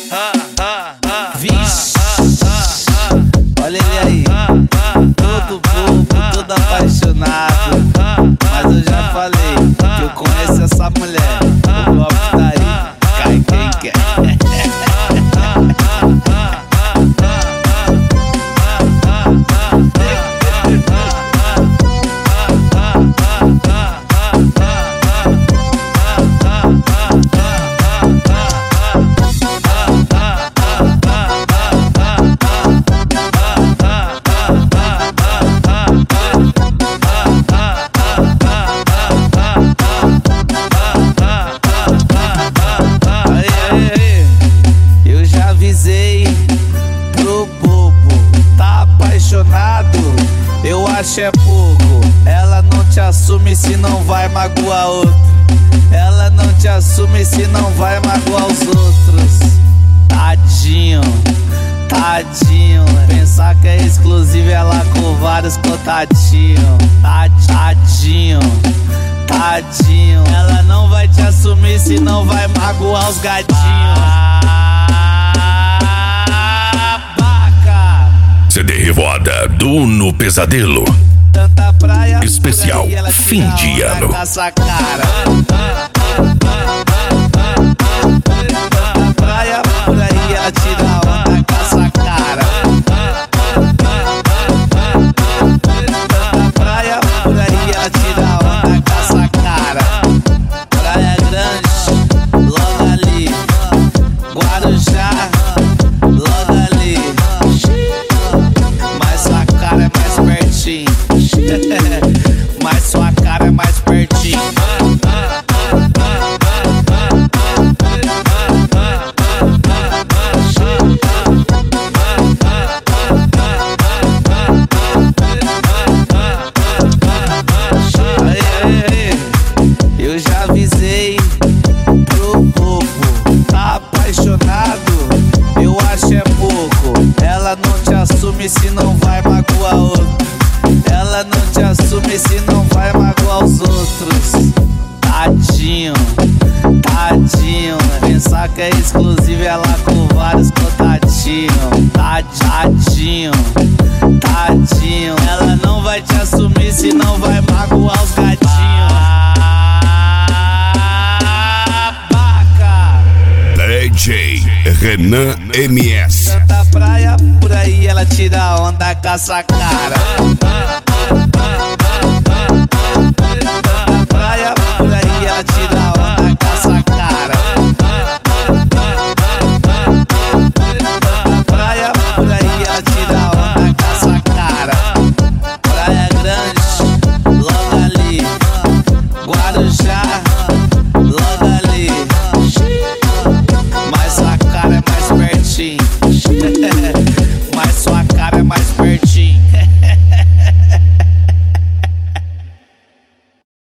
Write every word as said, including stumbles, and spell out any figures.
Vixe, olha ele aí, todo bobo, todo apaixonado. Mas eu já falei que eu conheço essa mulher. O golpe tá aí, cai quem quer. Eu já avisei pro bobo, tá apaixonado, eu acho é pouco. Ela não te assume se não vai magoar outro. Ela não te assume se não vai magoar os outros. Tadinho, tadinho, pensar que é exclusivo ela com vários contatinhos. Tadinho, tadinho, ela não vai te assumir se não vai magoar os gatinhos. C D Revoada do No Pesadelo. Tanta praia especial aí, ela fim de ano. Tanta praia por aí, ela tira onda com essa cara. Tanta praia por aí, ela tira onda com essa cara. Praia Grande, logo ali. Guarujá, logo ali. Mas sua cara é mais pertinho. Mas sua cara é mais pertinho. Aí, aí, aí. Eu já avisei pro bobo, tá apaixonado, eu acho é pouco. Ela não te assume se não vai magoar outro. Ela não te assume se não vai magoar os outros. Tadinho, tadinho, pensar que é exclusivo ela com vários contatinhos. Tadinho, tadinho, ela não vai te assumir se não vai magoar os gatinhos. D J Renan M S. Tanta praia por aí, ela tira onda com essa cara. Tanta praia por aí, ela tira